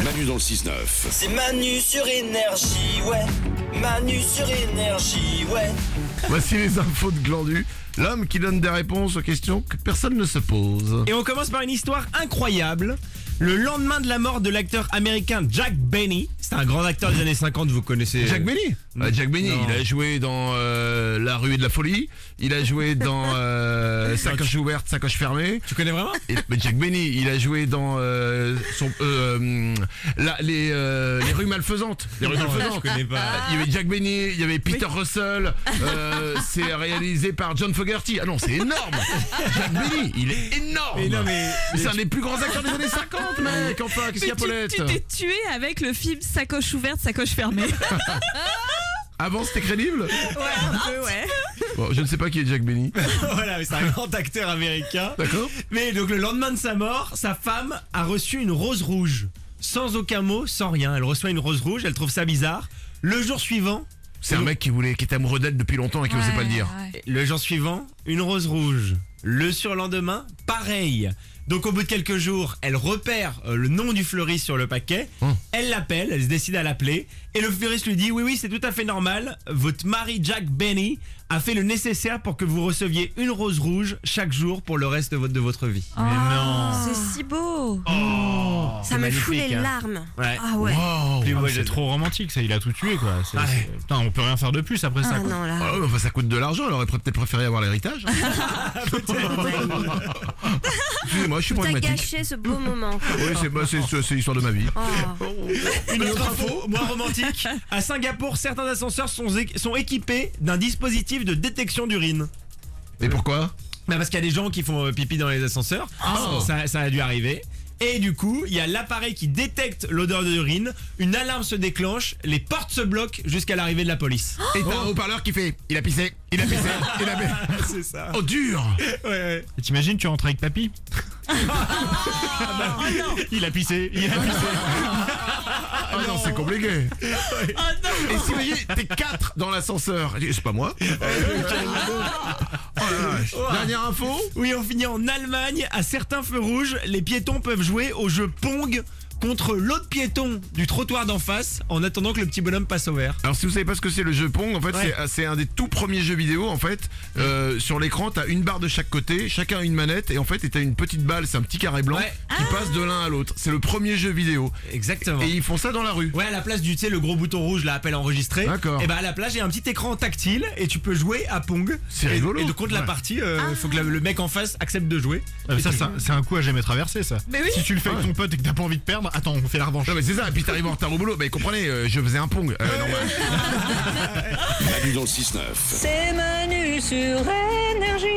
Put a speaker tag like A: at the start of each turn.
A: Manu dans le 6-9.
B: C'est Manu sur Énergie, ouais. Manu sur Énergie, ouais.
C: Voici les infos de Glandu, l'homme qui donne des réponses aux questions que personne ne se pose.
D: Et on commence par une histoire incroyable. Le lendemain de la mort de l'acteur américain Jack Benny, c'est un grand acteur des années 50, vous connaissez...
C: Jack Benny Jack Benny,
D: Non.
C: il a joué dans La Ruée de la Folie, il a joué dans Sacoche ouverte, sacoche fermée.
D: Tu connais vraiment?
C: Mais Jack Benny, il a joué dans les rues malfaisantes. Les rues
D: Non,
C: malfaisantes.
D: je connais pas.
C: Il y avait Jack Benny, il y avait Peter Russell. C'est réalisé par John Fogerty. Ah non, c'est énorme. Jack Benny, il est énorme.
D: Mais non,
C: Mais c'est un des plus grands acteurs des années 50, mec. Enfin, qu'est-ce qu'il y a, Paulette?
E: Tu t'es tué avec le film Sacoche ouverte, sacoche fermée.
C: Avant, c'était crédible.
E: Ouais, un peu, ouais.
C: Bon, je ne sais pas qui est Jack Benny.
D: Voilà, mais c'est un grand acteur américain.
C: D'accord.
D: Mais donc le lendemain de sa mort, sa femme a reçu une rose rouge. Sans aucun mot, sans rien. Elle reçoit une rose rouge, elle trouve ça bizarre. Le jour suivant...
C: C'est un mec qui était amoureux d'elle depuis longtemps et qui n'osait pas le dire.
E: Ouais.
D: Le jour suivant, une rose rouge. Le surlendemain, pareil. Donc au bout de quelques jours, elle repère le nom du fleuriste sur le paquet. Elle l'appelle, elle se décide à l'appeler. Et le fleuriste lui dit, oui, c'est tout à fait normal. Votre mari Jack Benny a fait le nécessaire pour que vous receviez une rose rouge chaque jour pour le reste de votre vie.
E: Oh,
D: non.
E: c'est si beau.
D: C'est
F: Ça me fout
D: magnifique,
F: les
D: hein.
F: larmes.
D: Ouais.
F: Ah ouais.
C: Wow.
G: Puis,
D: ouais,
G: c'est trop romantique, ça, il a tout tué quoi. Putain, on peut rien faire de plus après ça.
F: Ah
G: quoi.
F: non là.
C: Ah ouais, enfin, ça coûte de l'argent, elle aurait peut-être préféré avoir l'héritage. Excusez-moi, je suis
F: T'as
C: pragmatique.
F: gâché ce beau moment. quoi.
C: Oui, c'est l'histoire de ma vie.
F: Oh.
D: Une autre info, moins romantique. À Singapour, certains ascenseurs sont équipés d'un dispositif de détection d'urine.
C: Et pourquoi?
D: Bah parce qu'il y a des gens qui font pipi dans les ascenseurs.
C: Oh.
D: Ça a dû arriver. Et du coup, il y a l'appareil qui détecte l'odeur d'urine. Une alarme se déclenche. Les portes se bloquent jusqu'à l'arrivée de la police.
C: Et t'as un haut-parleur qui fait il a pissé, il a pissé, il a pissé.
D: C'est ça.
C: Oh, dur.
D: Ouais.
G: Et t'imagines, tu rentres avec papy. Il a pissé, il a pissé.
C: Ah non, c'est compliqué. Et si vous voyez, t'es 4 dans l'ascenseur. C'est pas moi. Oh la vache. Dernière info.
D: Oui, on finit en Allemagne. À certains feux rouges, les piétons peuvent jouer au jeu Pong contre l'autre piéton du trottoir d'en face en attendant que le petit bonhomme passe au vert.
C: Alors si vous savez pas ce que c'est le jeu Pong, en fait
D: Ouais.
C: c'est un des tout premiers jeux vidéo en fait. Sur l'écran t'as une barre de chaque côté, chacun a une manette et en fait t'as une petite balle, c'est un petit carré blanc
D: Ouais.
C: qui passe de l'un à l'autre. C'est le premier jeu vidéo.
D: Exactement.
C: Et ils font ça dans la rue.
D: Ouais, à la place du, tu sais, le gros bouton rouge, là, appel enregistré.
C: D'accord.
D: Et bah, à la place, j'ai un petit écran tactile et tu peux jouer à Pong.
C: C'est
D: Et-
C: rigolo.
D: Et de contre la
C: Ouais.
D: partie, faut que le mec en face accepte de jouer.
G: Ah, mais ça, c'est un coup à jamais traverser ça.
E: Mais oui.
G: Si tu le fais avec ton pote et que t'as pas envie de perdre, attends, on fait la revanche.
C: Non mais c'est ça, et puis t'arrives en retard au boulot, mais comprenez, je faisais un Pong. Normal.
A: Manu dans le 6-9.
H: C'est Manu sur Énergie.